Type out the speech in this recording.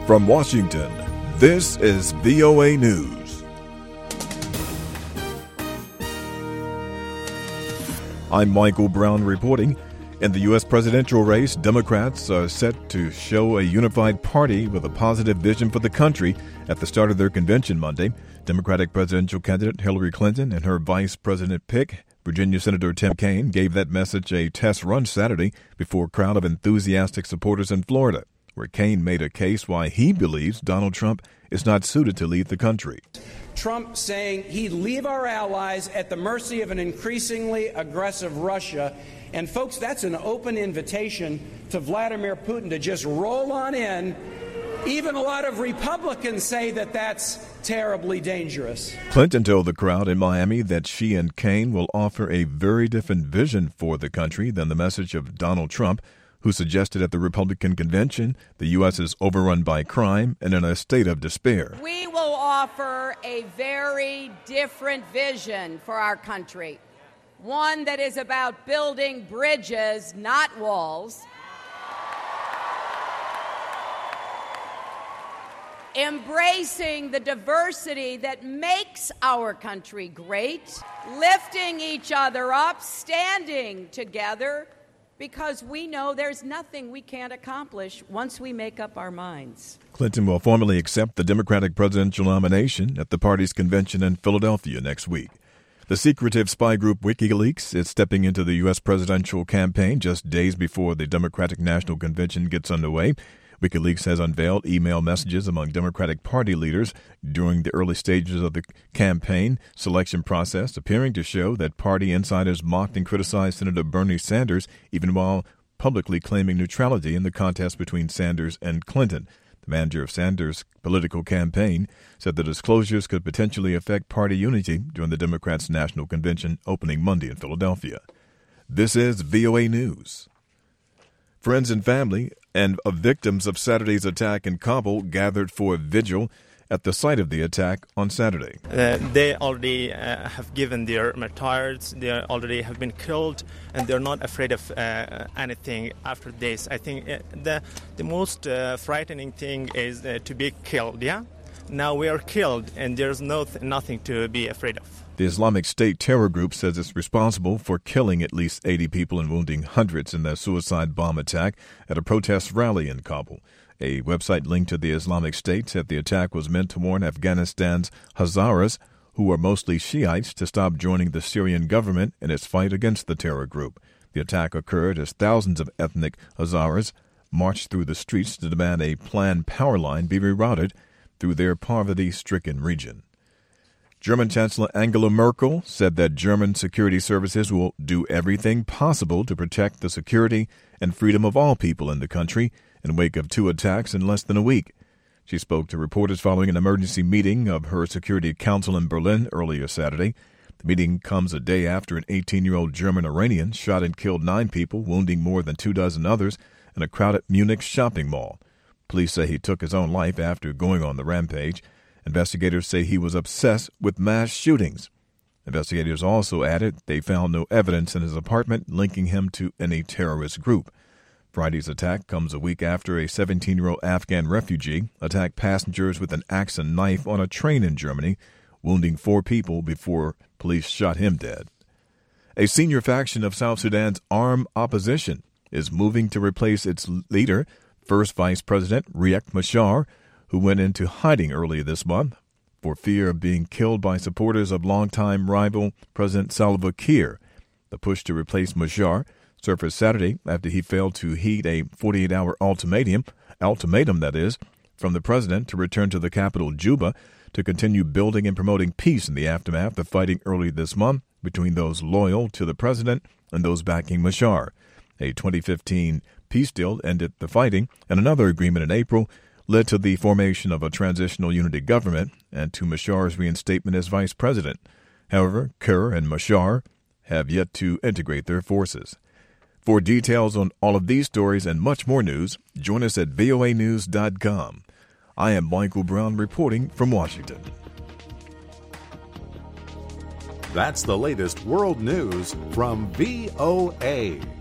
From Washington, this is VOA News. I'm Michael Brown reporting. In the U.S. presidential race, Democrats are set to show a unified party with a positive vision for the country at the start of their convention Monday. Democratic presidential candidate Hillary Clinton and her vice president pick, Virginia Senator Tim Kaine, gave that message a test run Saturday before a crowd of enthusiastic supporters in Florida, where Kaine made a case why he believes Donald Trump is not suited to lead the country. Trump saying he'd leave our allies at the mercy of an increasingly aggressive Russia. And folks, that's an open invitation to Vladimir Putin to just roll on in. Even a lot of Republicans say that that's terribly dangerous. Clinton told the crowd in Miami that she and Kaine will offer a very different vision for the country than the message of Donald Trump, who suggested at the Republican convention the U.S. is overrun by crime and in a state of despair. We will offer a very different vision for our country, one that is about building bridges, not walls, embracing the diversity that makes our country great, lifting each other up, standing together, because we know there's nothing we can't accomplish once we make up our minds. Clinton will formally accept the Democratic presidential nomination at the party's convention in Philadelphia next week. The secretive spy group WikiLeaks is stepping into the U.S. presidential campaign just days before the Democratic National Convention gets underway. WikiLeaks has unveiled email messages among Democratic Party leaders during the early stages of the campaign selection process, appearing to show that party insiders mocked and criticized Senator Bernie Sanders, even while publicly claiming neutrality in the contest between Sanders and Clinton. The manager of Sanders' political campaign said the disclosures could potentially affect party unity during the Democrats' national convention opening Monday in Philadelphia. This is VOA News. Friends and family of victims of Saturday's attack in Kabul gathered for a vigil at the site of the attack on Saturday. They already have given their martyrs, they already have been killed, and they're not afraid of anything after this. I think the most frightening thing is to be killed, yeah? Now we are killed, and there's nothing to be afraid of. The Islamic State terror group says it's responsible for killing at least 80 people and wounding hundreds in the suicide bomb attack at a protest rally in Kabul. A website linked to the Islamic State said the attack was meant to warn Afghanistan's Hazaras, who are mostly Shiites, to stop joining the Syrian government in its fight against the terror group. The attack occurred as thousands of ethnic Hazaras marched through the streets to demand a planned power line be rerouted through their poverty-stricken region. German Chancellor Angela Merkel said that German security services will do everything possible to protect the security and freedom of all people in the country in wake of two attacks in less than a week. She spoke to reporters following an emergency meeting of her Security Council in Berlin earlier Saturday. The meeting comes a day after an 18-year-old German Iranian shot and killed 9 people, wounding more than 24 others in a crowded Munich shopping mall. Police say he took his own life after going on the rampage. Investigators say he was obsessed with mass shootings. Investigators also added they found no evidence in his apartment linking him to any terrorist group. Friday's attack comes a week after a 17-year-old Afghan refugee attacked passengers with an axe and knife on a train in Germany, wounding 4 people before police shot him dead. A senior faction of South Sudan's armed opposition is moving to replace its leader, First Vice President Riek Machar, who went into hiding earlier this month for fear of being killed by supporters of longtime rival President Salva Kiir. The push to replace Machar surfaced Saturday after he failed to heed a 48-hour ultimatum from the president to return to the capital, Juba, to continue building and promoting peace in the aftermath of fighting earlier this month between those loyal to the president and those backing Machar. A 2015 peace deal ended the fighting, and another agreement in April led to the formation of a transitional unity government and to Machar's reinstatement as vice president. However, Kiir and Machar have yet to integrate their forces. For details on all of these stories and much more news, join us at voanews.com. I am Michael Brown reporting from Washington. That's the latest world news from VOA.